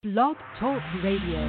Blog Talk Radio.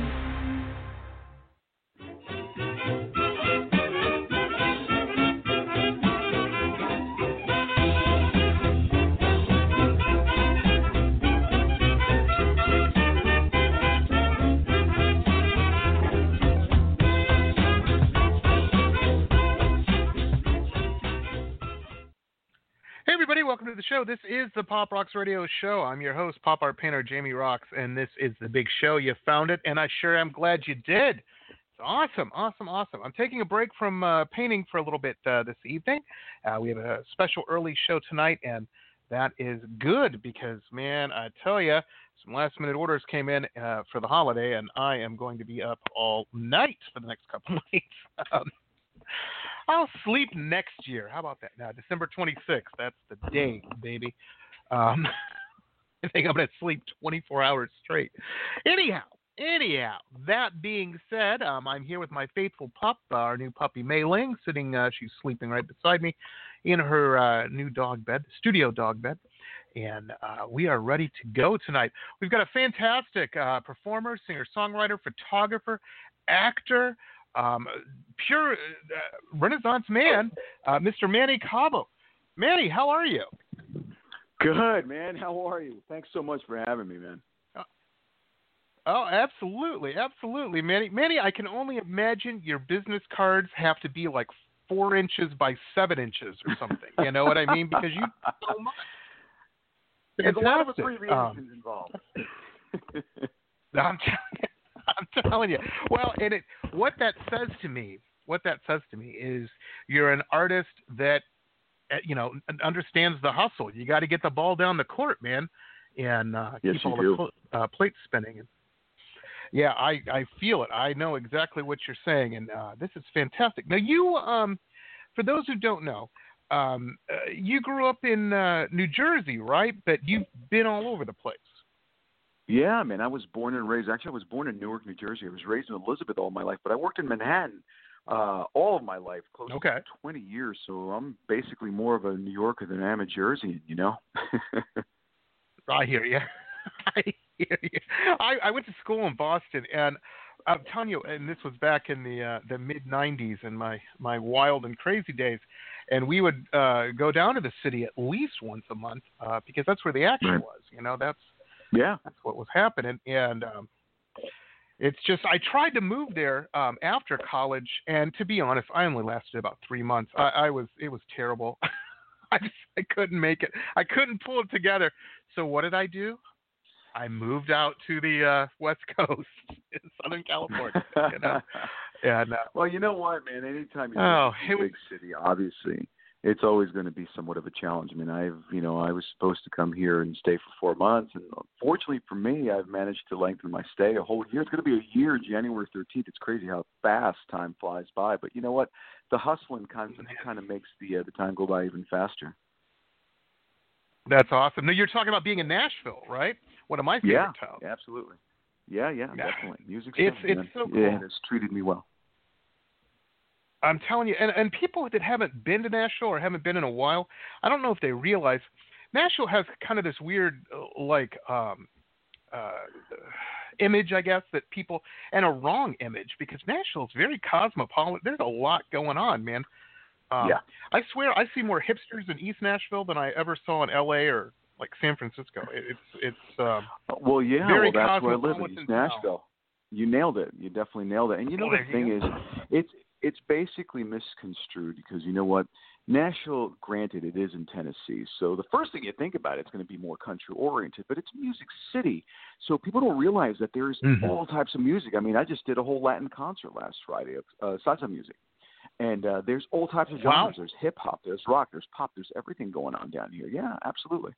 Hey everybody, welcome to the show. This is the Pop Rocks Radio Show. I'm your host, pop art painter Jamie Rocks, and this is the big show. You found it, and I sure am glad you did. It's awesome. I'm taking a break from painting for a little bit this evening. We have a special early show tonight, and that is good because, man, I tell you, some last-minute orders came in for the holiday, and I am going to be up all night for the next couple nights. I'll sleep next year. How about that? Now, December 26th. That's the day, baby. I think I'm going to sleep 24 hours straight. Anyhow, that being said, I'm here with my faithful pup, our new puppy, Mei Ling, sitting, she's sleeping right beside me in her new dog bed, studio dog bed. And we are ready to go tonight. We've got a fantastic performer, singer, songwriter, photographer, actor, pure Renaissance man, Mr. Manny Cabo. Manny, how are you? Good, man. How are you? Thanks so much for having me, man. Oh, absolutely, Manny. Manny, I can only imagine your business cards have to be like 4 inches by 7 inches or something. You know what I mean? Because you so much. There's a lot of abbreviations involved. I'm telling you. Well, and what that says to me is you're an artist that, understands the hustle. You got to get the ball down the court, man, and yes, keep all the plates spinning. And, yeah, I feel it. I know exactly what you're saying, and this is fantastic. Now, you, for those who don't know, you grew up in New Jersey, right? But you've been all over the place. Yeah, man. I was born and raised. Actually, I was born in Newark, New Jersey. I was raised in Elizabeth all my life, but I worked in Manhattan all of my life, close to 20 years. So I'm basically more of a New Yorker than I am a Jerseyan, you know? I hear you. I went to school in Boston, and I'm telling you, and this was back in the mid-'90s in my wild and crazy days, and we would go down to the city at least once a month because that's where the action was. You know, that's what was happening. And it's just, I tried to move there after college, and to be honest, I only lasted about 3 months. It was terrible. I couldn't make it. I couldn't pull it together. So what did I do? I moved out to the West Coast in Southern California. You know? And, well, you know what, man? Anytime you go to a big city, obviously, it's always going to be somewhat of a challenge. I mean, I was supposed to come here and stay for 4 months, and fortunately for me, I've managed to lengthen my stay a whole year. It's going to be a year, January 13th. It's crazy how fast time flies by. But you know what? The hustling kind of makes the time go by even faster. That's awesome. Now, you're talking about being in Nashville, right? One of my favorite towns. Yeah, absolutely. Yeah, definitely. Music's it's so cool. Yeah, it's treated me well. I'm telling you, and people that haven't been to Nashville or haven't been in a while, I don't know if they realize Nashville has kind of this weird, image, I guess, that people, and a wrong image, because Nashville is very cosmopolitan. There's a lot going on, man. I swear I see more hipsters in East Nashville than I ever saw in L.A. or like San Francisco. It's very that's where I live in East Nashville. Now. You nailed it. You definitely nailed it. And you know the thing is, it's basically misconstrued because you know what? Nashville, granted, it is in Tennessee. So the first thing you think about, it's going to be more country oriented, but it's Music City. So people don't realize that there's all types of music. I mean, I just did a whole Latin concert last Friday of salsa music. And there's all types of genres. Wow. There's hip hop, there's rock, there's pop, there's everything going on down here. Yeah, absolutely.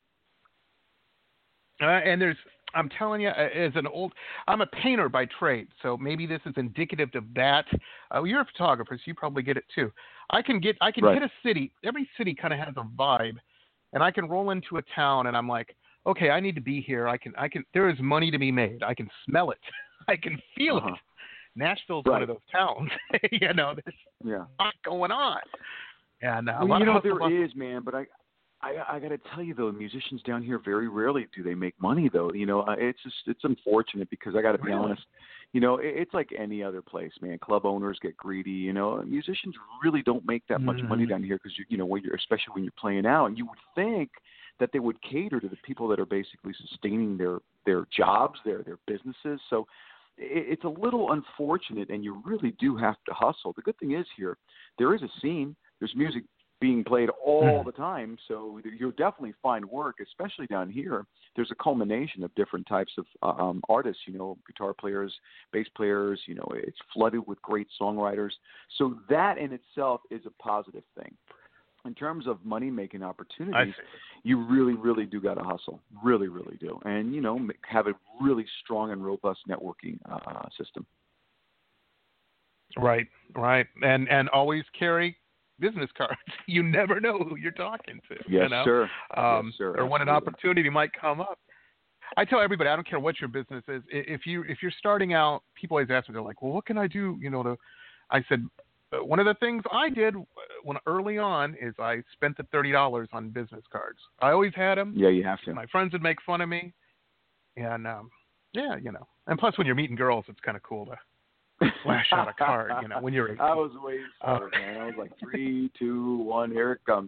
And I'm telling you, I'm a painter by trade, so maybe this is indicative of that. You're a photographer, so you probably get it too. I can hit a city. Every city kind of has a vibe, and I can roll into a town, and I'm like, okay, I need to be here. I can. There is money to be made. I can smell it. I can feel it. Nashville's one of those towns. You know, there's a lot going on. And there is, man, but I got to tell you though, musicians down here very rarely do they make money though. It's unfortunate because I got to be honest. It's like any other place, man. Club owners get greedy. Musicians really don't make that much money down here because especially when you're playing out. And you would think that they would cater to the people that are basically sustaining their jobs, their businesses. So it's a little unfortunate, and you really do have to hustle. The good thing is here, there is a scene. There's music being played all the time, so you'll definitely find work, especially down here. There's a culmination of different types of artists, guitar players, bass players, it's flooded with great songwriters. So that in itself is a positive thing. In terms of money-making opportunities, you really, really do got to hustle. Really, really do. And, have a really strong and robust networking system. Right. And always carry business cards. You never know who you're talking to. Yes, sir. Yes, sir. Or when an opportunity might come up. I tell everybody, I don't care what your business is. If you're starting out, people always ask me, they're like, well, what can I do? I said, one of the things I did when early on is I spent the $30 on business cards. I always had them. Yeah, you have to. My friends would make fun of me. And, And plus when you're meeting girls, it's kind of cool to flash out a card, when you're 18. I was way smart, man. I was like 3, 2, 1, here it comes.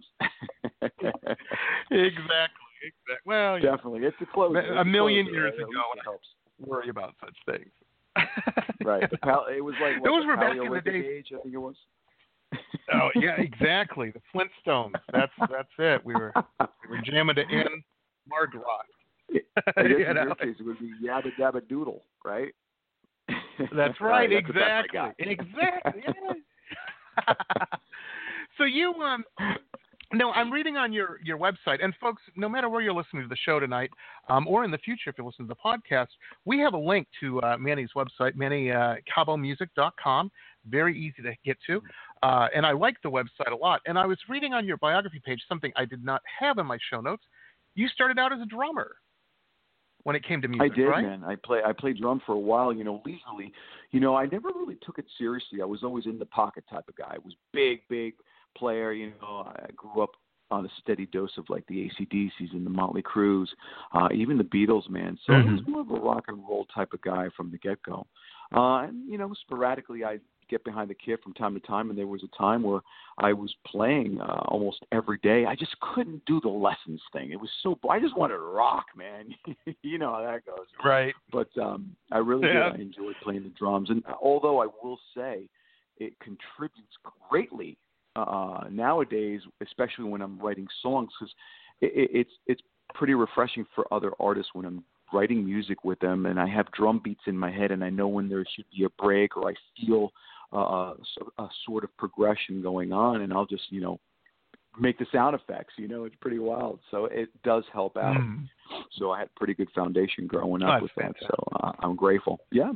Exactly. Well, definitely. It's a close. A million years ago, I helps worry about such things. Right. It was like those were back in the day. Age, I think it was. Oh yeah, exactly. The Flintstones. That's it. We were jamming to in Marg Rock. I guess in your case it would be Yabba Dabba Doodle, right? That's right. Exactly. Exactly. Yeah. So you no, I'm reading on your website, and folks, no matter where you're listening to the show tonight, or in the future if you're listening to the podcast, we have a link to Manny's website, MannyCabomusic.com. Very easy to get to, and I like the website a lot. And I was reading on your biography page something I did not have in my show notes. You started out as a drummer when it came to music, I did, right? Man. I played drum for a while, leisurely. I never really took it seriously. I was always in the pocket type of guy. I was big player. I grew up on a steady dose of like the AC/DCs and the Motley Crues, even the Beatles, man. So I was more of a rock and roll type of guy from the get-go. And, sporadically I'd get behind the kit from time to time, and there was a time where I was playing almost every day. I just couldn't do the lessons thing. It was I just wanted to rock, man. You know how that goes. Right. But I really did. I enjoyed playing the drums. And although I will say it contributes greatly nowadays, especially when I'm writing songs, because it's pretty refreshing for other artists when I'm writing music with them and I have drum beats in my head and I know when there should be a break or I feel a sort of progression going on, and I'll just make the sound effects. It's pretty wild. So it does help out. So I had a pretty good foundation growing up with that. So I'm grateful. Yeah.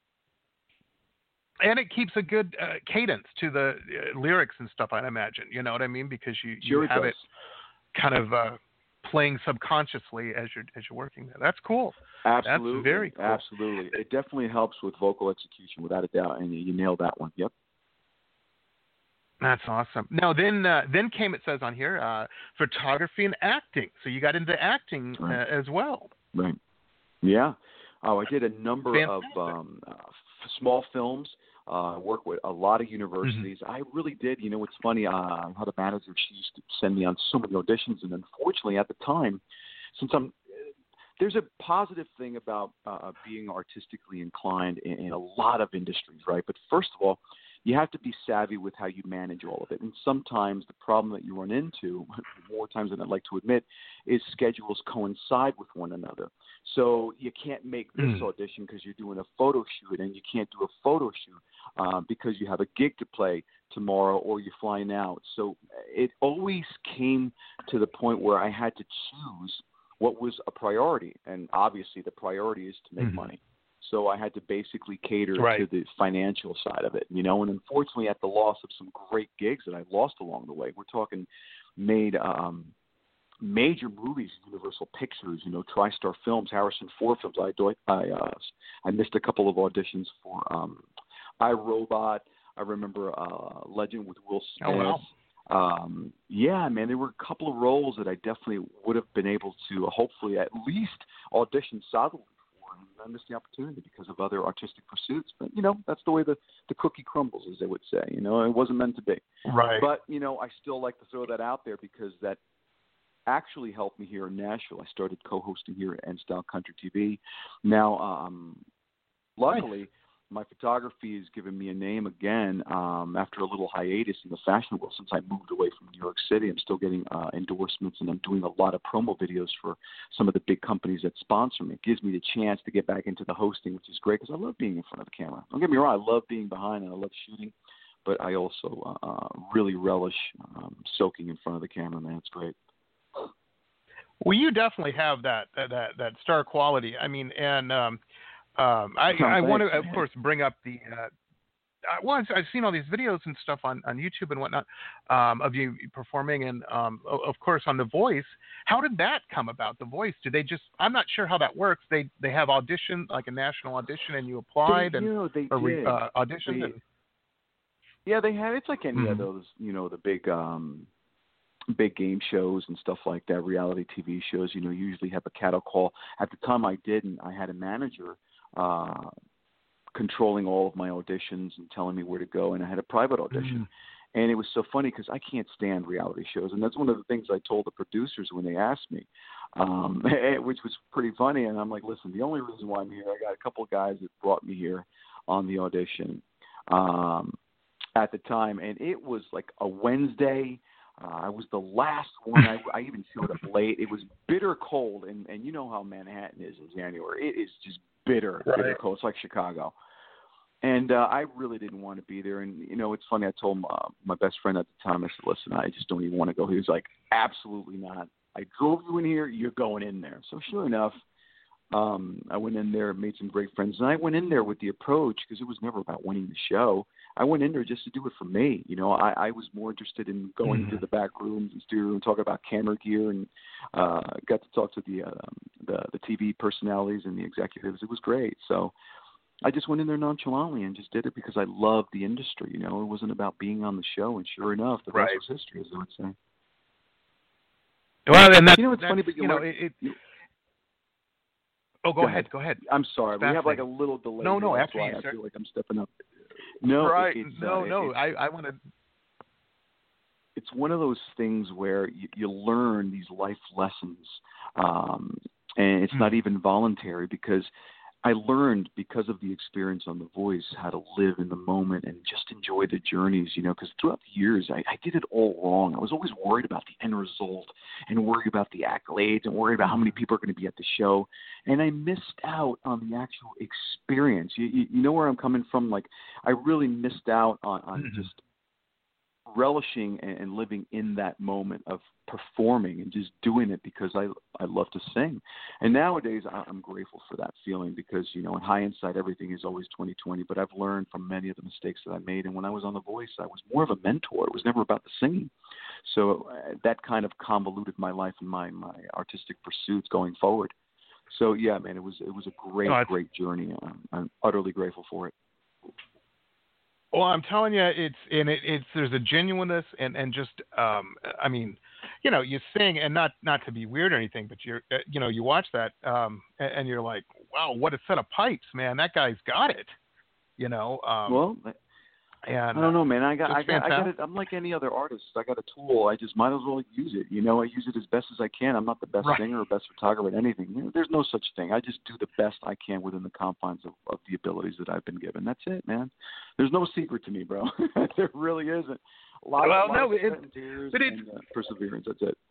And it keeps a good cadence to the lyrics and stuff, I imagine. You know what I mean? Because you have it kind of playing subconsciously as you're working there. That's cool. Absolutely. That's very cool. Absolutely. It definitely helps with vocal execution, without a doubt. And you nailed that one. Yep. That's awesome. Now, then came, it says on here, photography and acting. So you got into acting as well. Right. Yeah. Oh, I did a number of small films. Worked with a lot of universities. I really did. It's funny. I had a manager. She used to send me on so many auditions, and unfortunately, at the time, since there's a positive thing about being artistically inclined in a lot of industries, right? But first of all, you have to be savvy with how you manage all of it. And sometimes the problem that you run into, more times than I'd like to admit, is schedules coincide with one another. So you can't make this audition because you're doing a photo shoot, and you can't do a photo shoot because you have a gig to play tomorrow or you're flying out. So it always came to the point where I had to choose what was a priority. And obviously the priority is to make money. So I had to basically cater to the financial side of it, and unfortunately at the loss of some great gigs that I lost along the way, we're talking made major movies, Universal Pictures, TriStar Films, Harrison Ford films. I missed a couple of auditions for iRobot. I remember Legend with Will Smith. Oh, wow. yeah, man, there were a couple of roles that I definitely would have been able to hopefully at least audition solidly for, and I missed the opportunity because of other artistic pursuits. But, that's the way the cookie crumbles, as they would say. It wasn't meant to be. Right. But, I still like to throw that out there because that actually helped me here in Nashville. I started co-hosting here at N-Style Country TV. Now, luckily, my photography has given me a name again after a little hiatus in the fashion world since I moved away from New York City. I'm still getting endorsements, and I'm doing a lot of promo videos for some of the big companies that sponsor me. It gives me the chance to get back into the hosting, which is great because I love being in front of the camera. Don't get me wrong, I love being behind and I love shooting, but I also really relish soaking in front of the camera, man. It's great. Well, you definitely have that star quality. I mean, and I want to, of course, bring up the. I've seen all these videos and stuff on YouTube and whatnot of you performing, and of course on The Voice. How did that come about? The Voice? Did they just? I'm not sure how that works. They have audition, like a national audition, and you applied they auditioned. They had. It's like any of those, the big game shows and stuff like that, reality TV shows, usually have a cattle call. At the time I didn't. I had a manager controlling all of my auditions and telling me where to go, and I had a private audition. And it was so funny because I can't stand reality shows, and that's one of the things I told the producers when they asked me, which was pretty funny. And I'm like, listen, the only reason why I'm here, I got a couple of guys that brought me here on the audition at the time, and it was like a Wednesday. I was the last one. I even showed up late. It was bitter cold, and you know how Manhattan is in January. It is just bitter cold. It's like Chicago. And I really didn't want to be there. And, it's funny. I told my best friend at the time, I said, listen, I just don't even want to go. He was like, absolutely not. I drove you in here. You're going in there. So sure enough, I went in there, made some great friends. And I went in there with the approach, because it was never about winning the show. I went in there just to do it for me. I was more interested in going into the back rooms and studio and talking about camera gear, and got to talk to the TV personalities and the executives. It was great. So I just went in there nonchalantly and just did it because I love the industry. It wasn't about being on the show. And sure enough, the rest was history, as I would say. Well, and that's, it's funny, but go ahead. Go ahead. I'm sorry. We have like a little delay. No, That's after why you, I sir. feel like I'm stepping up. No, right. No. I want to. It's one of those things where you learn these life lessons, and it's not even voluntary, because I learned, because of the experience on The Voice, how to live in the moment and just enjoy the journeys, because throughout the years, I did it all wrong. I was always worried about the end result and worried about the accolades and worried about how many people are going to be at the show. And I missed out on the actual experience. You know where I'm coming from? Like, I really missed out on just relishing and living in that moment of performing and just doing it because I love to sing. And nowadays I'm grateful for that feeling, because, in hindsight, everything is always 20/20, but I've learned from many of the mistakes that I made. And when I was on The Voice, I was more of a mentor. It was never about the singing. So that kind of convoluted my life and my artistic pursuits going forward. So yeah, man, it was a great journey. I'm utterly grateful for it. Well, I'm telling you, it's there's a genuineness and just I mean, you sing, and not to be weird or anything, but you watch that and you're like, wow, what a set of pipes, man! That guy's got it. Well, and I don't know, man. I got it. I'm like any other artist. I got a tool. I just might as well use it. I use it as best as I can. I'm not the best singer or best photographer at anything. There's no such thing. I just do the best I can within the confines of the abilities that I've been given. That's it, man. There's no secret to me, bro. There really isn't. A lot of tears and perseverance. That's it.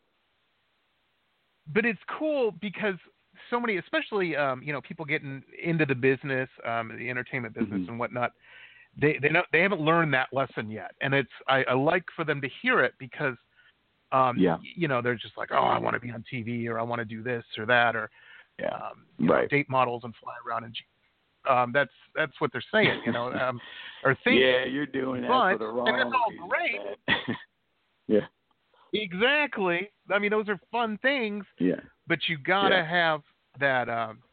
But it's cool because so many, especially people getting into the business, the entertainment business and whatnot. They haven't learned that lesson yet, and I like for them to hear it, because they're just like, oh, I want to be on TV, or I want to do this or that, or date models and fly around, and that's what they're saying, or think. Yeah, you're doing that for the wrong reason. And it's all great. Yeah, exactly. I mean, those are fun things. Yeah, but you gotta have that.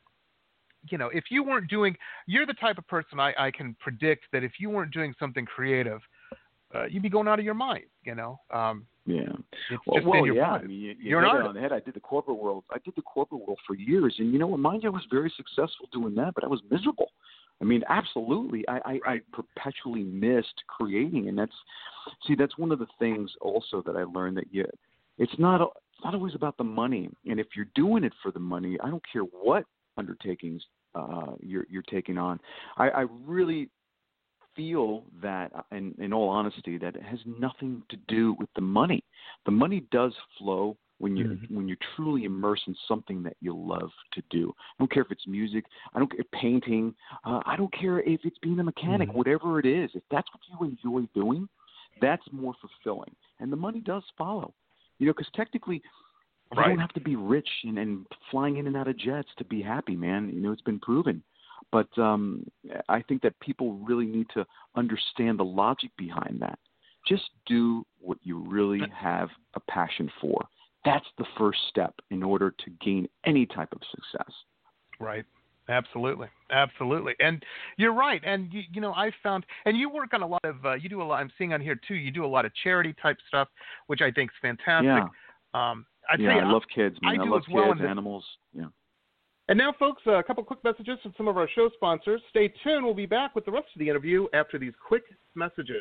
If you weren't doing, you're the type of person I can predict that if you weren't doing something creative, you'd be going out of your mind, you know. Yeah. It's just in your mind. I mean, you You're hit an it on artist. the head. I did the corporate world for years, and you know what? Mind you, I was very successful doing that, but I was miserable. I mean, absolutely. I perpetually missed creating, and that's one of the things also that I learned, that it's not always about the money. And if you're doing it for the money, I don't care what undertakings you're taking on. I really feel that, in all honesty, that it has nothing to do with the money. The money does flow when you're truly immersed in something that you love to do. I don't care if it's music, I don't care painting, I don't care if it's being a mechanic, whatever it is. If that's what you enjoy doing, that's more fulfilling, and the money does follow. You know, because technically, you don't have to be rich and flying in and out of jets to be happy, man. You know, it's been proven. But I think that people really need to understand the logic behind that. Just do what you really have a passion for. That's the first step in order to gain any type of success. Right. Absolutely. Absolutely. And you're right. And, you know, I found, and you work on a lot of, you do a lot, I'm seeing on here too, you do a lot of charity type stuff, which I think is fantastic. Yeah. I love kids, man. I love kids, animals. Yeah. And now, folks, a couple quick messages from some of our show sponsors. Stay tuned. We'll be back with the rest of the interview after these quick messages.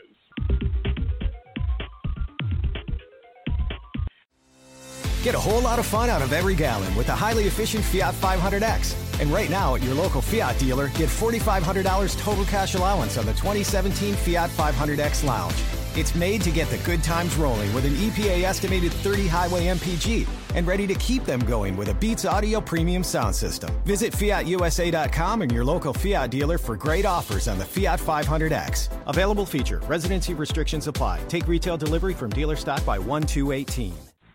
Get a whole lot of fun out of every gallon with the highly efficient Fiat 500X. And right now at your local Fiat dealer, get $4,500 total cash allowance on the 2017 Fiat 500X Lounge. It's made to get the good times rolling with an EPA estimated 30 highway MPG and ready to keep them going with a Beats Audio premium sound system. Visit FiatUSA.com and your local Fiat dealer for great offers on the Fiat 500X. Available feature. Residency restrictions apply. Take retail delivery from dealer stock by 1/2/18.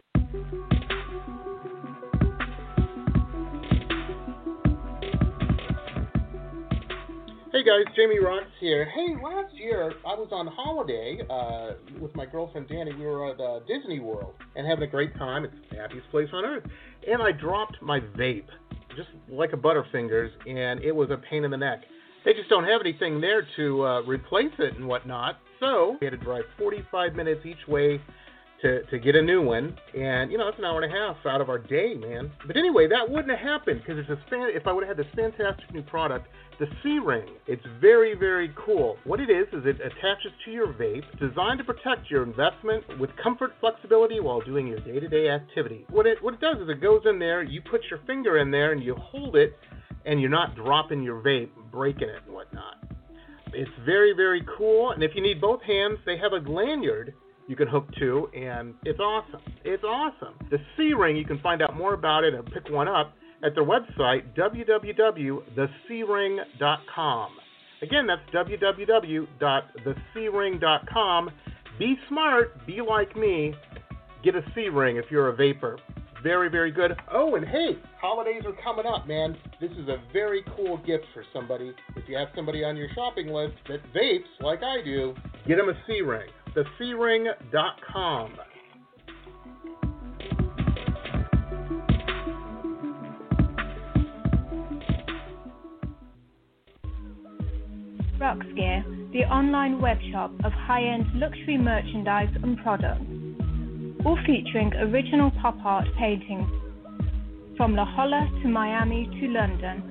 Hey guys, Jamie Rocks here. Hey, last year I was on holiday with my girlfriend Danny. We were at Disney World and having a great time. It's the happiest place on earth. And I dropped my vape, just like a Butterfingers, and it was a pain in the neck. They just don't have anything there to replace it and whatnot. So we had to drive 45 minutes each way to get a new one, and you know, it's an hour and a half out of our day, man. But anyway, that wouldn't have happened because if I would have had this fantastic new product, the C-Ring. It's very, very cool. What it is it attaches to your vape, designed to protect your investment with comfort, flexibility while doing your day-to-day activity. What it does is it goes in there, you put your finger in there, and you hold it, and you're not dropping your vape, breaking it and whatnot. It's very, very cool, and if you need both hands, they have a lanyard you can hook to, and it's awesome. It's awesome. The C-Ring, you can find out more about it and pick one up at their website, www.thecring.com. Again, that's www.thecring.com. Be smart. Be like me. Get a C-Ring if you're a vapor. Very, very good. Oh, and hey, holidays are coming up, man. This is a very cool gift for somebody. If you have somebody on your shopping list that vapes like I do, get them a C-Ring. thecring.com. Rocks Gear, the online webshop of high-end luxury merchandise and products, all featuring original pop art paintings from La Jolla to Miami to London.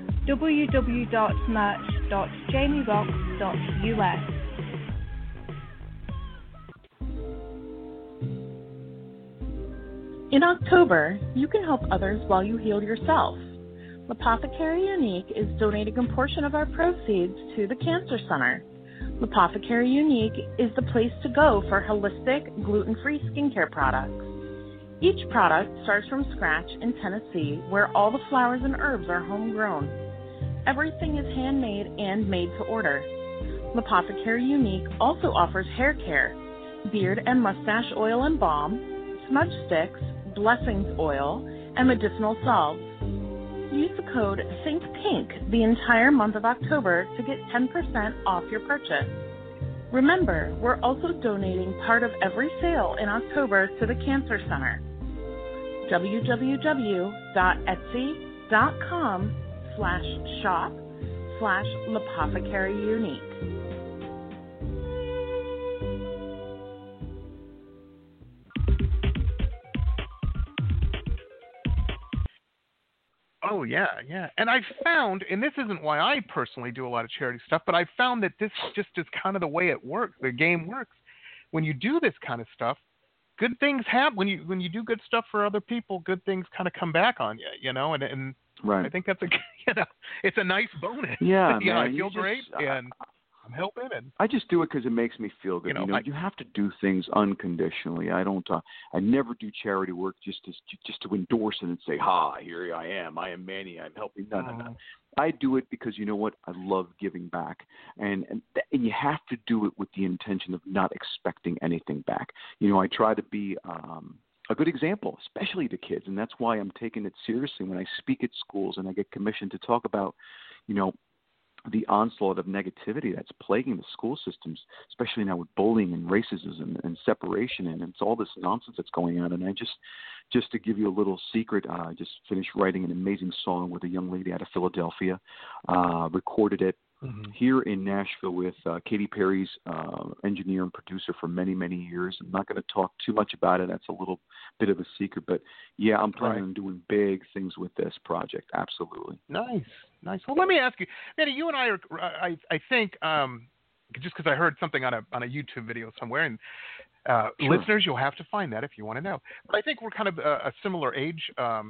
www.merch.jamierocks.us. In October, you can help others while you heal yourself. L'Apothecary Unique is donating a portion of our proceeds to the Cancer Center. L'Apothecary Unique is the place to go for holistic, gluten-free skincare products. Each product starts from scratch in Tennessee, where all the flowers and herbs are homegrown. Everything is handmade and made to order. L'Apothecary Unique also offers hair care, beard and mustache oil and balm, smudge sticks, blessings oil, and medicinal salves. Use the code ThinkPink the entire month of October to get 10% off your purchase. Remember, we're also donating part of every sale in October to the Cancer Center. www.etsy.com/shop/L'Apothecary Unique. Oh, yeah. And I've found, and this isn't why I personally do a lot of charity stuff, but I've found that this just is kind of the way it works. The game works. When you do this kind of stuff, good things happen. When you do good stuff for other people, good things kind of come back on you, and right. I think that's it's a nice bonus. Yeah, man, I man, feel great, and I'm helping. And I just do it because it makes me feel good. You have to do things unconditionally. I don't. I never do charity work just to endorse it and say, "Ha, here I am. I am Manny. I'm helping." No. I do it because you know what? I love giving back, and you have to do it with the intention of not expecting anything back. I try to be a good example, especially to kids, and that's why I'm taking it seriously when I speak at schools and I get commissioned to talk about, the onslaught of negativity that's plaguing the school systems, especially now with bullying and racism and separation, and it's all this nonsense that's going on. And I just to give you a little secret, I just finished writing an amazing song with a young lady out of Philadelphia, recorded it here in Nashville with Katy Perry's engineer and producer for many, many years. I'm not going to talk too much about it. That's a little bit of a secret. But, yeah, I'm planning on doing big things with this project. Absolutely. Nice. Well, let me ask you, Manny, you and I are, I think, just because I heard something on a YouTube video somewhere, and listeners, you'll have to find that if you want to know. But I think we're kind of a similar age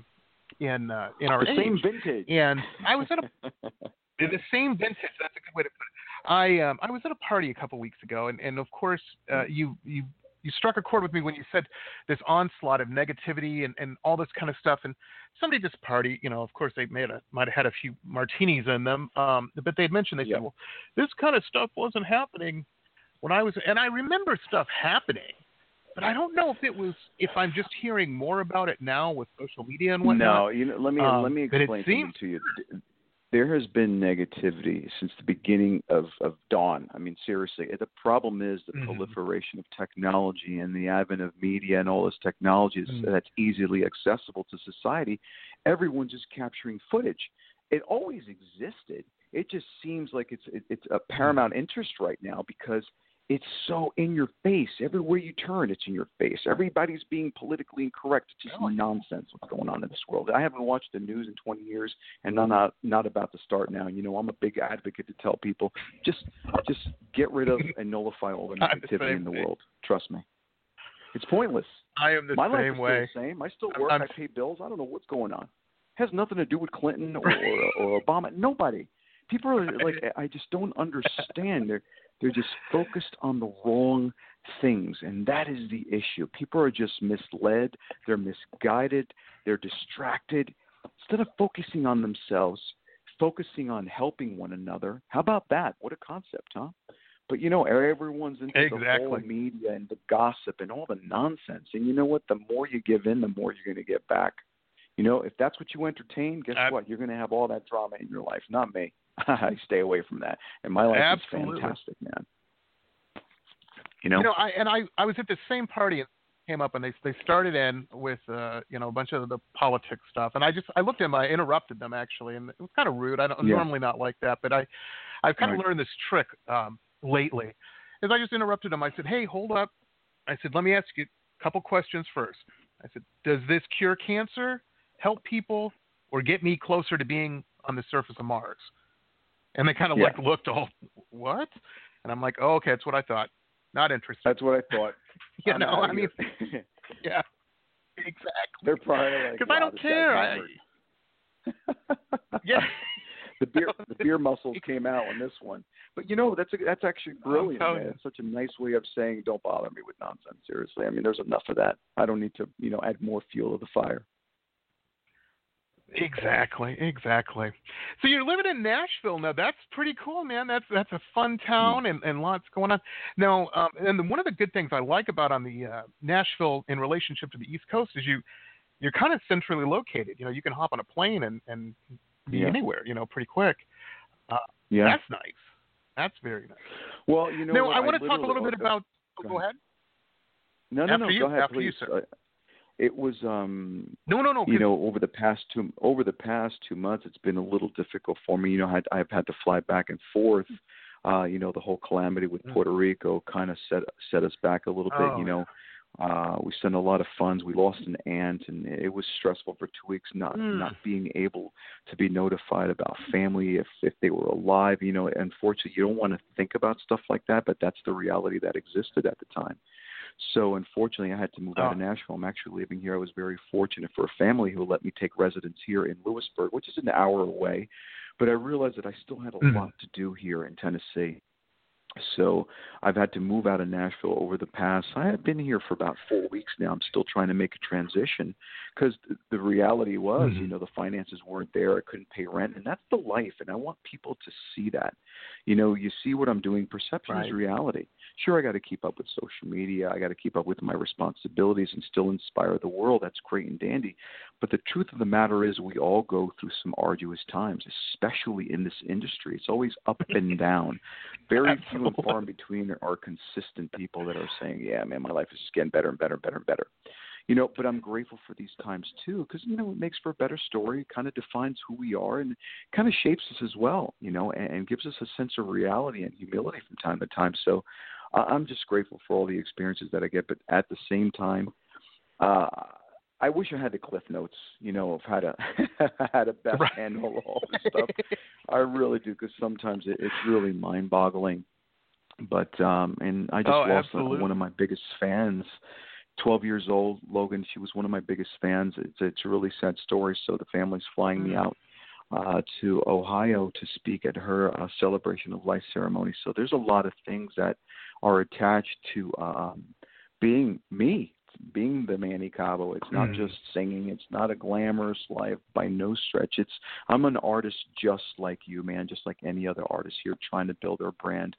in our age. Same vintage. And I was at the same vintage. That's a good way to put it. I was at a party a couple weeks ago, and of course, you struck a chord with me when you said this onslaught of negativity and all this kind of stuff. And somebody at this party, of course, they might have had a few martinis in them, but they had mentioned, they said, well, this kind of stuff wasn't happening when I was, and I remember stuff happening, but I don't know if I'm just hearing more about it now with social media and whatnot. No, let me explain something to you. There has been negativity since the beginning of dawn. I mean, seriously, the problem is the proliferation of technology and the advent of media and all this technology that's easily accessible to society. Everyone's just capturing footage. It always existed. It just seems like it's a paramount interest right now because it's so in your face. Everywhere you turn, it's in your face. Everybody's being politically incorrect. It's just nonsense what's going on in this world. I haven't watched the news in 20 years, and I'm not about to start now. I'm a big advocate to tell people, just get rid of and nullify all the negativity in the world. Trust me. It's pointless. I am My same life way. is still the same. I still work. I pay bills. I don't know what's going on. It has nothing to do with Clinton or Obama. Nobody. People are like, I just don't understand. They're just focused on the wrong things, and that is the issue. People are just misled. They're misguided. They're distracted. Instead of focusing on themselves, focusing on helping one another. How about that? What a concept, huh? But, everyone's into the whole media and the gossip and all the nonsense. And you know what? The more you give in, the more you're going to get back. If that's what you entertain, guess what? You're going to have all that drama in your life, not me. I stay away from that, and my life is fantastic, man. I was at the same party and came up, and they started in with a bunch of the politics stuff, and I looked at them, I interrupted them actually, and it was kind of rude. I don't normally not like that, but I've kind of learned this trick lately. Is I just interrupted them. I said, "Hey, hold up!" I said, "Let me ask you a couple questions first." I said, "Does this cure cancer, help people, or get me closer to being on the surface of Mars?" And they kind of looked all, what? And I'm like, oh, okay, that's what I thought. Not interested. That's what I thought. Yeah, exactly. They're probably like, because I don't care. The beer muscles came out on this one. But that's actually brilliant, man. It's such a nice way of saying, don't bother me with nonsense. Seriously, I mean, there's enough of that. I don't need to, add more fuel to the fire. Exactly. So you're living in Nashville now. That's pretty cool, man. That's a fun town and lots going on. Now, and one of the good things I like about on the Nashville in relationship to the East Coast is you're kind of centrally located. You can hop on a plane and be anywhere, pretty quick. That's nice. That's very nice. Well, now, I want to talk a little bit about. Go ahead. No. Go ahead, after please. You, sir. It was no. Over the past 2 months, it's been a little difficult for me. I've had to fly back and forth. The whole calamity with Puerto Rico kind of set us back a little bit. We spent a lot of funds. We lost an aunt, and it was stressful for 2 weeks not being able to be notified about family if they were alive. You know, unfortunately, you don't want to think about stuff like that, but that's the reality that existed at the time. So unfortunately, I had to move out of Nashville. I'm actually living here. I was very fortunate for a family who let me take residence here in Lewisburg, which is an hour away. But I realized that I still had a lot to do here in Tennessee. So I've had to move out of Nashville over the past, I have been here for about 4 weeks now. I'm still trying to make a transition because the reality was, you know, the finances weren't there. I couldn't pay rent, and that's the life. And I want people to see that. You know, you see what I'm doing. Perception is reality. Sure, I got to keep up with social media. I got to keep up with my responsibilities and still inspire the world. That's great and dandy. But the truth of the matter is we all go through some arduous times, especially in this industry. It's always up and down. Very few and far in between are consistent people that are saying, yeah, man, my life is just getting better and better and better and better. You know, but I'm grateful for these times too because, you know, it makes for a better story. It kind of defines who we are and kind of shapes us as well, you know, and gives us a sense of reality and humility from time to time. So I'm just grateful for all the experiences that I get. But at the same time, I wish I had the Cliff Notes, you know, of how to how to best handle all this stuff. I really do because sometimes it's really mind-boggling. But and I just lost one of my biggest fans. 12 years old, Logan. She was one of my biggest fans. It's a really sad story. So the family's flying me out to Ohio to speak at her celebration of life ceremony. So there's a lot of things that are attached to being me, being the Manny Cabo. It's not just singing. It's not a glamorous life by no stretch. I'm an artist just like you, man, just like any other artist here trying to build our brand.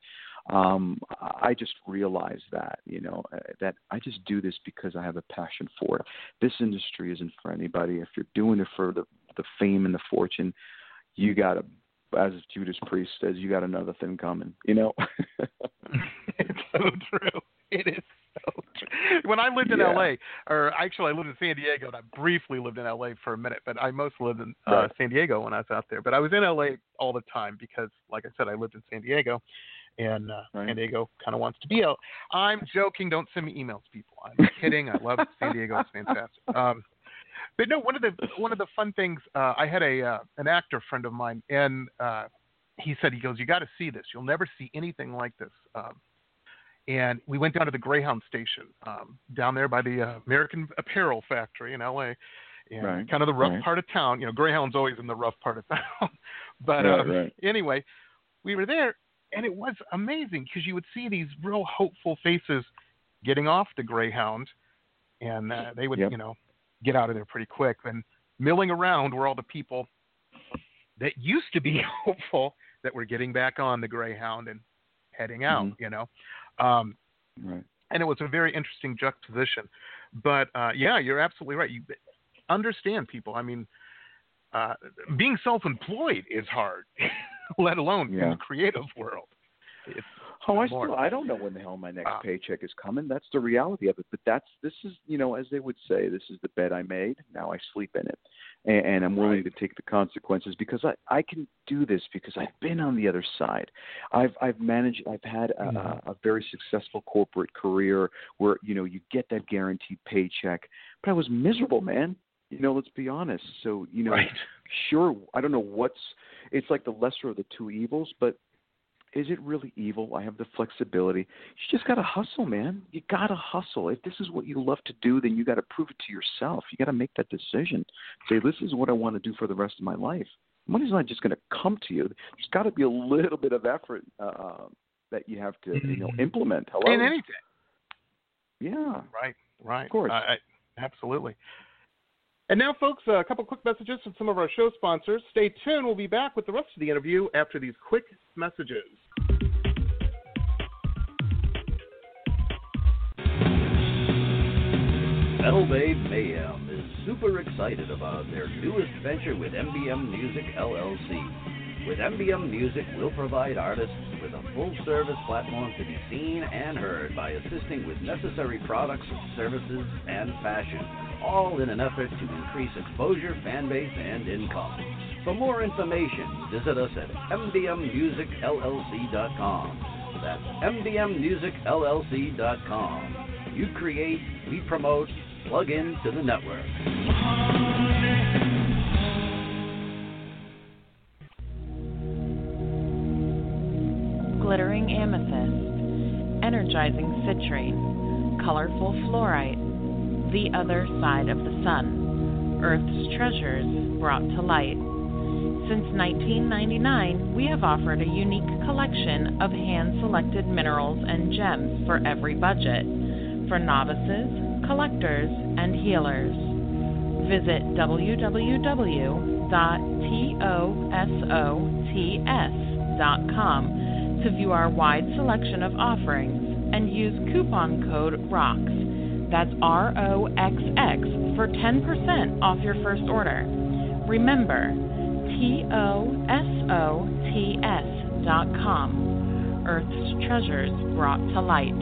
I just realized that, you know, that I just do this because I have a passion for it. This industry isn't for anybody. If you're doing it for the fame and the fortune, you got to, as Judas Priest says, you got another thing coming, you know? It's so true. It is so true. When I lived in L.A., or actually I lived in San Diego, and I briefly lived in L.A. for a minute, but I mostly lived in San Diego when I was out there. But I was in L.A. all the time because, like I said, I lived in San Diego. And San Diego kind of wants to be out. I'm joking. Don't send me emails, people. I'm kidding. I love San Diego. It's fantastic. But no, one of the fun things, I had an actor friend of mine, and he goes, you got to see this. You'll never see anything like this. And we went down to the Greyhound station down there by the American Apparel Factory in L.A. And kind of the rough part of town. You know, Greyhound's always in the rough part of town. But anyway, we were there. And it was amazing because you would see these real hopeful faces getting off the Greyhound, and they would, you know, get out of there pretty quick. And milling around were all the people that used to be hopeful that were getting back on the Greyhound and heading out, you know. And it was a very interesting juxtaposition. But, yeah, you're absolutely right. You understand people. I mean, being self-employed is hard. Let alone in the creative world. I don't know when the hell my next paycheck is coming. That's the reality of it. But this is, you know, as they would say, this is the bed I made. Now I sleep in it. And I'm willing to take the consequences because I can do this because I've been on the other side. I've had a very successful corporate career where, you know, you get that guaranteed paycheck. But I was miserable, man. You know, let's be honest. So, you know, sure, I don't know it's like the lesser of the two evils, but is it really evil? I have the flexibility. You just got to hustle, man. You got to hustle. If this is what you love to do, then you got to prove it to yourself. You got to make that decision. Say, this is what I want to do for the rest of my life. Money's not just going to come to you. There's got to be a little bit of effort that you have to, you know, implement. Hello? In anything. Yeah. Right. Of course. Absolutely. And now, folks, a couple quick messages from some of our show sponsors. Stay tuned. We'll be back with the rest of the interview after these quick messages. Metal Babe Mayhem is super excited about their newest venture with MBM Music LLC. With MBM Music, we'll provide artists with a full-service platform to be seen and heard by assisting with necessary products, services, and fashion, all in an effort to increase exposure, fan base, and income. For more information, visit us at mbmmusicllc.com. That's mbmmusicllc.com. You create, we promote, plug into the network. Glittering amethyst, energizing citrine, colorful fluorite, the other side of the sun, Earth's treasures brought to light. Since 1999, we have offered a unique collection of hand-selected minerals and gems for every budget, for novices, collectors, and healers. Visit www.tosots.com to view our wide selection of offerings and use coupon code ROXX, that's ROXX, for 10% off your first order. Remember, TOSOTS.com, Earth's treasures brought to light.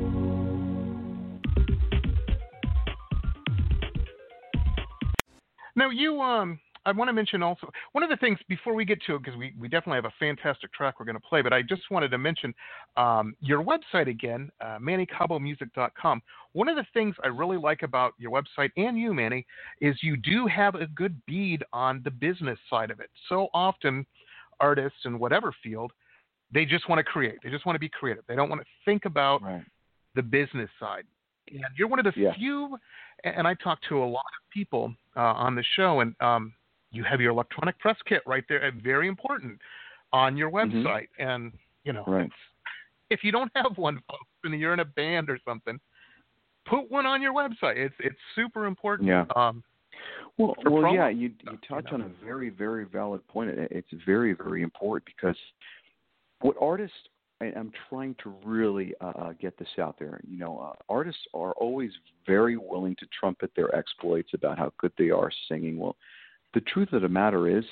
Now, I want to mention also, one of the things before we get to it, because we definitely have a fantastic track we're going to play, but I just wanted to mention your website again, MannyCaboMusic.com. One of the things I really like about your website and you, Manny, is you do have a good bead on the business side of it. So often, artists in whatever field, they just want to create. They just want to be creative. They don't want to think about the business side. And you're one of the few, and I talk to a lot of people on the show, and you have your electronic press kit right there, very important, on your website. And, if you don't have one, folks, and you're in a band or something, put one on your website. It's super important. Yeah. You touch on a very, very valid point. It's very, very important because what artists, I'm trying to really get this out there. Artists are always very willing to trumpet their exploits about how good they are singing. Well, the truth of the matter is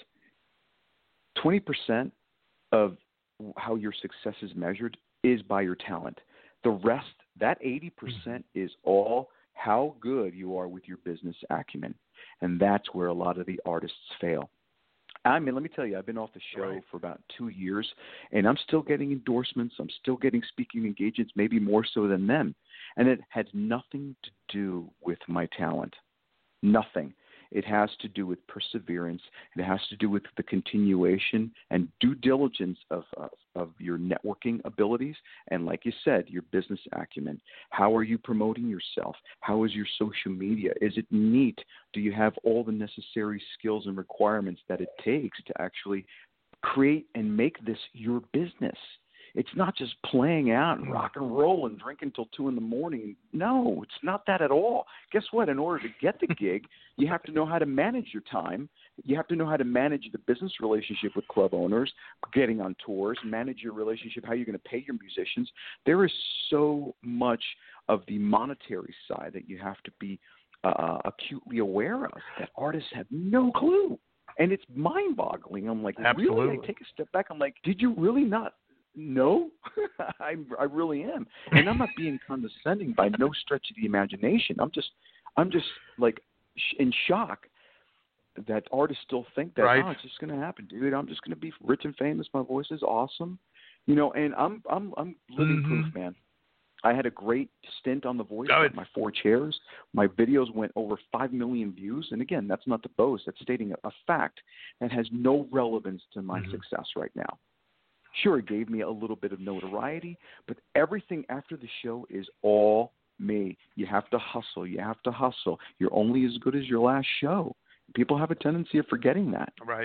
20% of how your success is measured is by your talent. The rest, that 80%, is all how good you are with your business acumen. And that's where a lot of the artists fail. I mean, let me tell you, I've been off the show for about 2 years, and I'm still getting endorsements. I'm still getting speaking engagements, maybe more so than them. And it had nothing to do with my talent. Nothing. It has to do with perseverance. It has to do with the continuation and due diligence of your networking abilities. And like you said, your business acumen. How are you promoting yourself? How is your social media? Is it neat? Do you have all the necessary skills and requirements that it takes to actually create and make this your business? It's not just playing out and rock and roll and drinking till 2 a.m. No, it's not that at all. Guess what? In order to get the gig, you have to know how to manage your time. You have to know how to manage the business relationship with club owners, getting on tours, manage your relationship, how you're going to pay your musicians. There is so much of the monetary side that you have to be acutely aware of that artists have no clue. And it's mind-boggling. I'm like, Absolutely. Really? I take a step back. I'm like, did you really not? No, I really am, and I'm not being condescending by no stretch of the imagination. I'm just like in shock that artists still think that it's just going to happen, dude. I'm just going to be rich and famous. My voice is awesome, and I'm living proof, man. I had a great stint on The Voice. My 4 chairs. My videos went over 5 million views, and again, that's not to boast. That's stating a fact that has no relevance to my success right now. Sure, it gave me a little bit of notoriety, but everything after the show is all me. You have to hustle. You're only as good as your last show. People have a tendency of forgetting that. Right.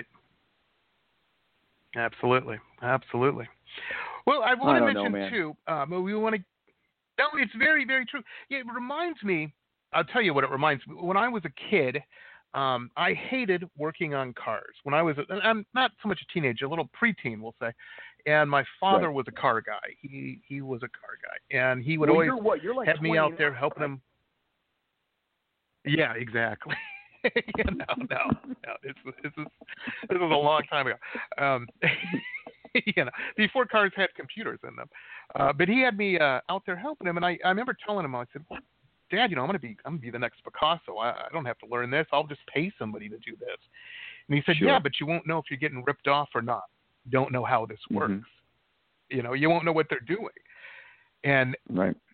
Absolutely. Well, I want to mention, too, we want to – no, it's very, very true. It reminds me – I'll tell you what it reminds me. When I was a kid – I hated working on cars. When I was, I'm not so much a teenager, a little preteen, we'll say. And my father was a car guy. He was a car guy, and he would always like have me out there helping him. Yeah, exactly. No. This is a long time ago. Before cars had computers in them. But he had me out there helping him, and I remember telling him, I said, well, Dad, I'm going to be the next Picasso. I don't have to learn this. I'll just pay somebody to do this. And he said, yeah, but you won't know if you're getting ripped off or not. You don't know how this works. You won't know what they're doing. And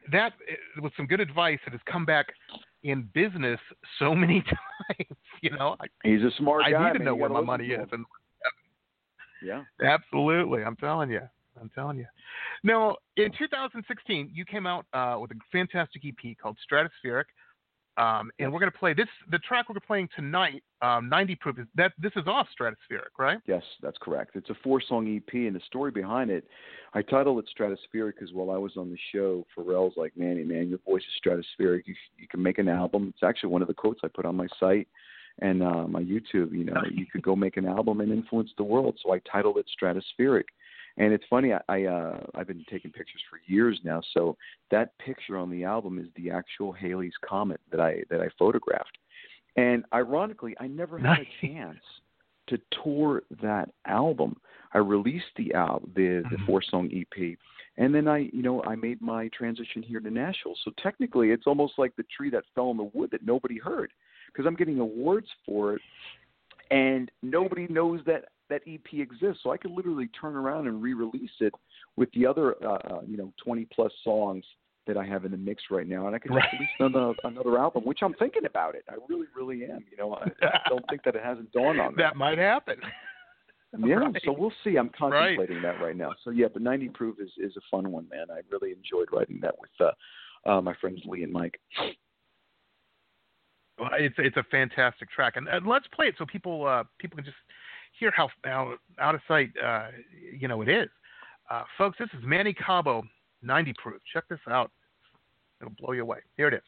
that with some good advice that has come back in business so many times. He's a smart guy. I need to know where my money is. And, yeah, absolutely. I'm telling you. Now, in 2016, you came out with a fantastic EP called Stratospheric. And we're going to play the track we're playing tonight, 90 Proof. This is off Stratospheric, right? Yes, that's correct. It's a 4-song EP, and the story behind it, I titled it Stratospheric because while I was on the show, Pharrell's like, Manny, man, your voice is stratospheric. You can make an album. It's actually one of the quotes I put on my site and my YouTube. You could go make an album and influence the world. So I titled it Stratospheric. And it's funny, I've been taking pictures for years now. So that picture on the album is the actual Halley's Comet that I photographed. And ironically, I never had a chance to tour that album. I released the 4-song EP, and then I made my transition here to Nashville. So technically, it's almost like the tree that fell in the wood that nobody heard, because I'm getting awards for it, and nobody knows that EP exists. So I could literally turn around and re-release it with the other 20 plus songs that I have in the mix right now, and I could just release another album, which I'm thinking about it. I really, really am. I don't think that it hasn't dawned on me. That might happen. Yeah, right. So we'll see. I'm contemplating that right now. So yeah, but 90 Proof is a fun one, man. I really enjoyed writing that with my friends Lee and Mike. Well, it's a fantastic track, and let's play it so people can just hear how out of sight it is. Folks, this is Manny Cabo, 90 Proof. Check this out. It'll blow you away. Here it is.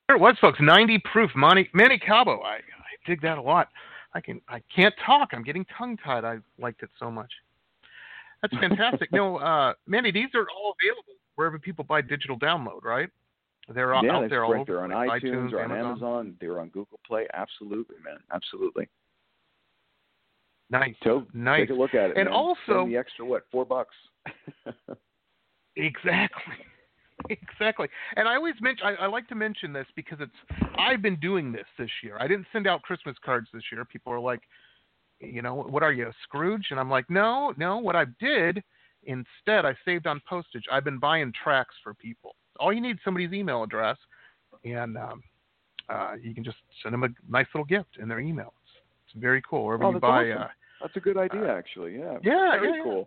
There it was, folks. 90 proof Manny Cabo. I dig that a lot. I can't talk. I'm getting tongue tied. I liked it so much. That's fantastic. Manny, these are all available wherever people buy digital download, right? They're out there all over. They're on iTunes, or on Amazon. They're on Google Play. Absolutely, man. Absolutely. Nice. So nice. Take a look at it. And man. also, spend the extra $4? Exactly. And I always mention, I like to mention this because I've been doing this year. I didn't send out Christmas cards this year. People are like, what are you, a Scrooge? And I'm like, no. What I did instead, I saved on postage. I've been buying tracks for people. All you need is somebody's email address, and you can just send them a nice little gift in their email. It's very cool. Wherever you buy. Awesome. That's a good idea, actually. Yeah. Yeah. Very cool.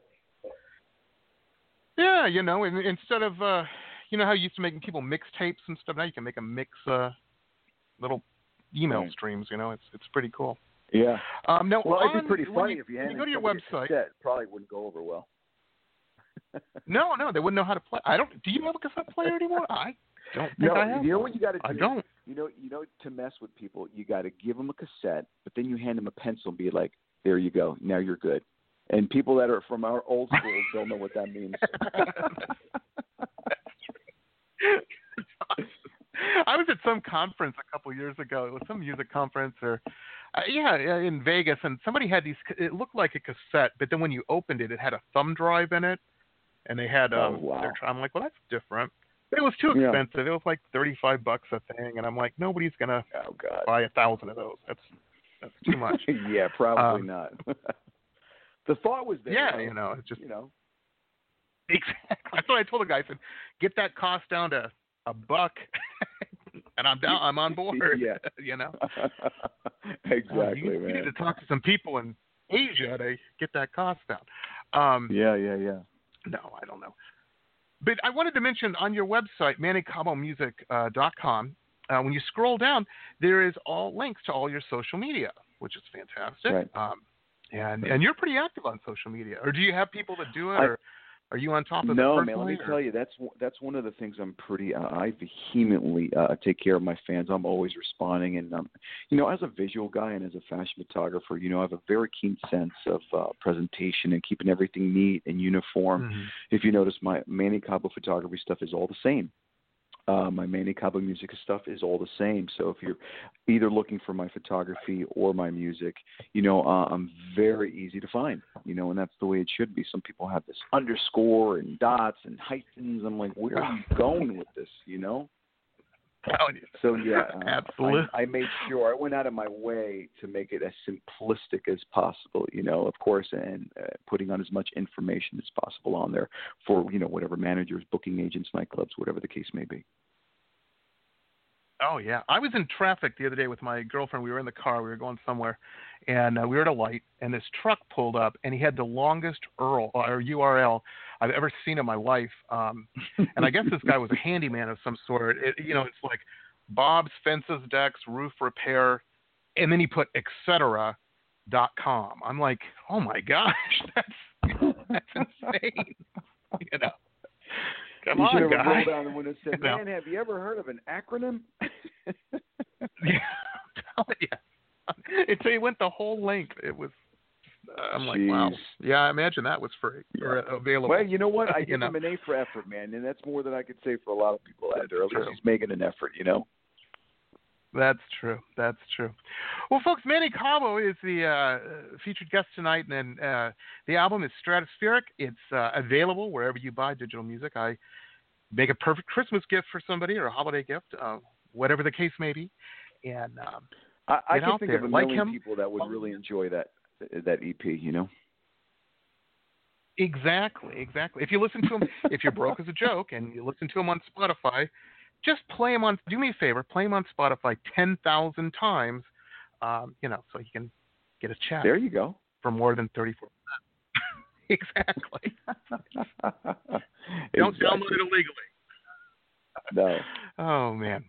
Yeah, and instead of how you used to making people mixtapes and stuff, now you can make them mix little email streams. It's pretty cool. Yeah. Now, it'd be pretty funny if you go to your website. Cassette, probably wouldn't go over well. No, they wouldn't know how to play. Do you have a cassette player anymore? I don't think I have. You know what you got to do? I don't. To mess with people, you got to give them a cassette, but then you hand them a pencil and be like, "There you go. Now you're good." And people that are from our old school don't know what that means. I was at some conference a couple years ago. It was some music conference in Vegas, and somebody had these. It looked like a cassette, but then when you opened it, it had a thumb drive in it, and they had. I'm like, well, that's different. But it was too expensive. It was like $35 a thing, and I'm like, nobody's gonna buy 1,000 of those. That's too much. Yeah, probably not. The thought was there. Yeah, it's just Exactly. That's what I told the guy. I said, get that cost down to $1, and I'm on board. Yeah. Exactly, you man. need to talk to some people in Asia to get that cost down. Yeah. No, I don't know. But I wanted to mention on your website, MannyCaboMusic.com, when you scroll down, there is all links to all your social media, which is fantastic. Right. And you're pretty active on social media. Or do you have people that do it, or are you on top of it? No, man. Let me tell you, that's one of the things I'm pretty. I vehemently take care of my fans. I'm always responding, and as a visual guy and as a fashion photographer, I have a very keen sense of presentation and keeping everything neat and uniform. Mm-hmm. If you notice, my Manny Cabo photography stuff is all the same. My Manny Cabo music stuff is all the same. So if you're either looking for my photography or my music, I'm very easy to find, and that's the way it should be. Some people have this underscore and dots and hyphens. I'm like, where are you going with this, So, absolutely. I made sure I went out of my way to make it as simplistic as possible, of course, and putting on as much information as possible on there for, whatever managers, booking agents, nightclubs, whatever the case may be. Oh, yeah. I was in traffic the other day with my girlfriend. We were in the car. We were going somewhere, and we were at a light, and this truck pulled up, and he had the longest URL I've ever seen in my life. And I guess this guy was a handyman of some sort. It's like Bob's Fences, Decks, Roof Repair, and then he put etc.com. I'm like, oh, my gosh, that's insane. Come on, you guy. Roll down the window and said, man, have you ever heard of an acronym? It went the whole length. It was. I'm Jeez. like, wow. Yeah, I imagine that was free or available. Well, you know what? I give him an A for effort, man, and that's more than I could say for a lot of people out there. At least he's making an effort, That's true. That's true. Well, folks, Manny Cabo is the featured guest tonight, and the album is Stratospheric. It's available wherever you buy digital music. I make a perfect Christmas gift for somebody or a holiday gift, whatever the case may be. And I can think of a million him. people that would really enjoy that EP, Exactly. If you listen to him, if you're broke as a joke and you listen to him on Spotify, just play him on. Do me a favor, play him on Spotify 10,000 times, so you can get a check. There you go. For more than 34%. Exactly. Don't download it illegally. No. Oh man.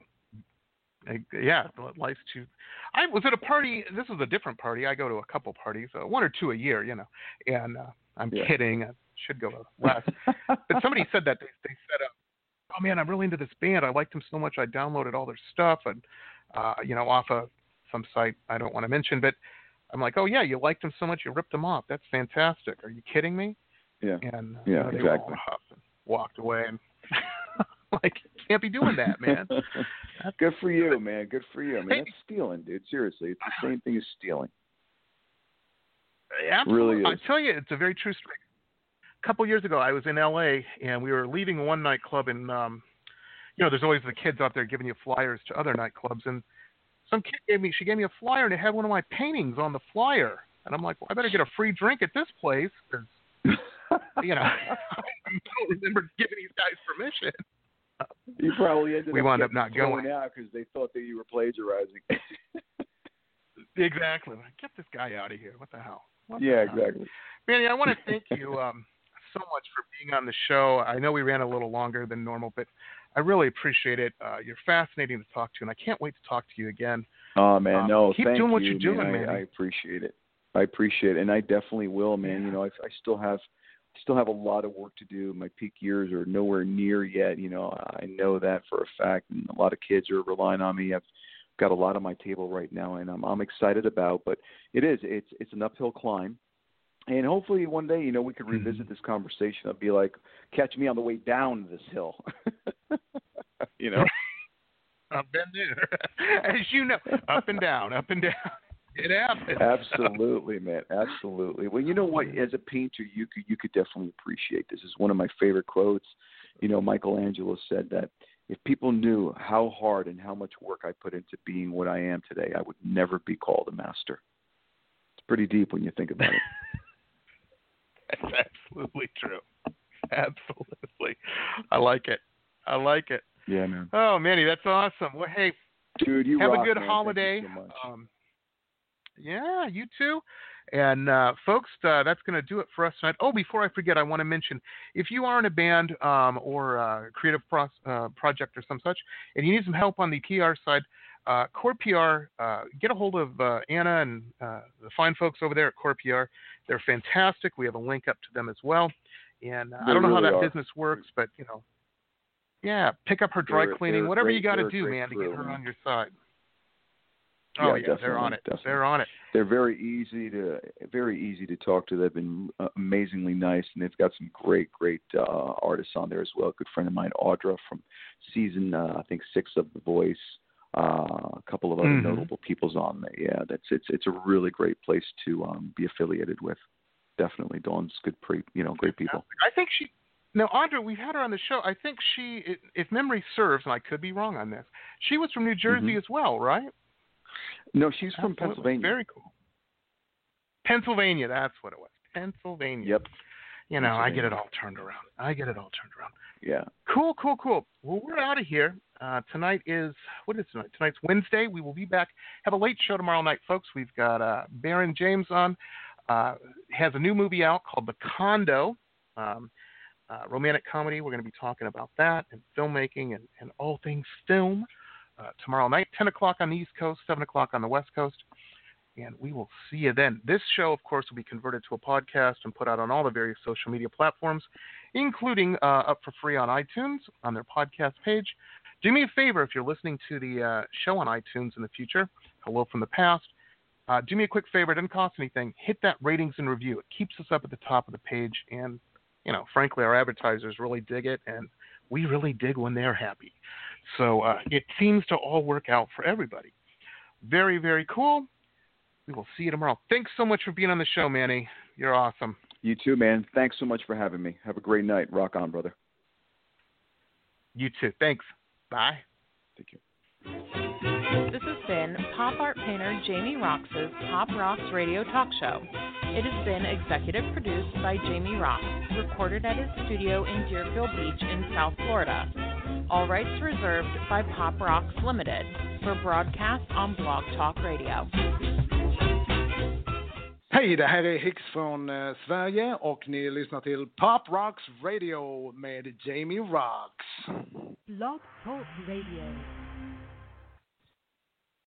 Life's too. I was at a party. This was a different party. I go to a couple parties, 1 or 2 a year, and I'm kidding. I should go less. But somebody said that they set up. oh man, I'm really into this band. I liked them so much I downloaded all their stuff and off of some site I don't want to mention, but I'm like, oh yeah, you liked them so much you ripped them off. That's fantastic. Are you kidding me? Yeah. And they exactly. Were all huffed and walked away and like, can't be doing that, man. Good for you, man. Good for you. I mean, that's stealing, dude. Seriously, it's the same thing as stealing. Absolutely. Really is. I tell you, it's a very true story. A couple years ago, I was in L.A. and we were leaving one nightclub, and there's always the kids out there giving you flyers to other nightclubs, and some kid gave me a flyer, and it had one of my paintings on the flyer, and I'm like, well, I better get a free drink at this place, because I don't remember giving these guys permission. You probably ended we up wound up not going out because they thought that you were plagiarizing. Exactly. Get this guy out of here. What the hell? Exactly. Manny, I want to thank you so much for being on the show. I know we ran a little longer than normal, but I really appreciate it. You're fascinating to talk to, and I can't wait to talk to you again. Oh, man, keep doing what you're doing, man. I appreciate it. And I definitely will, man. Yeah. I still have a lot of work to do. My peak years are nowhere near yet. I know that for a fact, and a lot of kids are relying on me. I've got a lot on my table right now, and I'm excited about. But it's an uphill climb, and hopefully one day, we could revisit this conversation. I'll be like, catch me on the way down this hill. I've been there, as you know, up and down, up and down. It happens. Absolutely, man. Absolutely. Well, you know what? As a painter, you could definitely appreciate this. It's one of my favorite quotes. Michelangelo said that if people knew how hard and how much work I put into being what I am today, I would never be called a master. It's pretty deep when you think about it. That's absolutely true. Absolutely. I like it. Yeah, man. Oh, Manny, that's awesome. Well, hey, dude, you have rock, a good man. holiday. Thank you so much. Yeah, you too. And folks, that's going to do it for us tonight. Oh, before I forget, I want to mention, if you are in a band or a creative project or some such, and you need some help on the PR side, Core PR, get a hold of Anna and the fine folks over there at Core PR. They're fantastic. We have a link up to them as well. And I don't know how that business works, but, pick up her dry cleaning, whatever you got to do, man, to get her on your side. Oh yeah, they're on it. Definitely. They're on it. They're very easy to talk to. They've been amazingly nice, and they've got some great artists on there as well. A good friend of mine, Audra, from season I think 6 of The Voice. A couple of other notable people's on there. Yeah, it's a really great place to be affiliated with. Definitely, Dawn's great people. I think Audra, we've had her on the show. I think she, if memory serves, and I could be wrong on this, she was from New Jersey as well, right? No, she's from Pennsylvania. Very cool. Pennsylvania, that's what it was. Pennsylvania. Yep. I get it all turned around. Yeah. Cool. Well, we're out of here. Tonight is, what is tonight? Tonight's Wednesday. We will be back. Have a late show tomorrow night, folks. We've got Baron James on. Has a new movie out called The Condo. Romantic comedy. We're going to be talking about that and filmmaking and all things film. Tomorrow night, 10 o'clock on the East Coast, 7 o'clock on the West Coast, and we will see you then. This show, of course, will be converted to a podcast and put out on all the various social media platforms, including up for free on iTunes on their podcast page. Do me a favor, if you're listening to the show on iTunes in the future, hello from the past, do me a quick favor. It doesn't cost anything. Hit that ratings and review. It keeps us up at the top of the page, and, frankly, our advertisers really dig it, and we really dig when they're happy. So it seems to all work out for everybody. Very, very cool. We will see you tomorrow. Thanks so much for being on the show, Manny. You're awesome. You too, man. Thanks so much for having me. Have a great night. Rock on, brother. You too. Thanks. Bye. Thank you. This has been pop art painter Jamie Roxx's Pop Rocks Radio Talk Show. It has been executive produced by Jamie Roxx, recorded at his studio in Deerfield Beach in South Florida. All rights reserved by Pop Rocks Limited for broadcast on Blog Talk Radio. Hej, det här är Hicks från Sverige och ni lyssnar till Pop Rocks Radio med Jamie Roxx. Blog Talk Radio.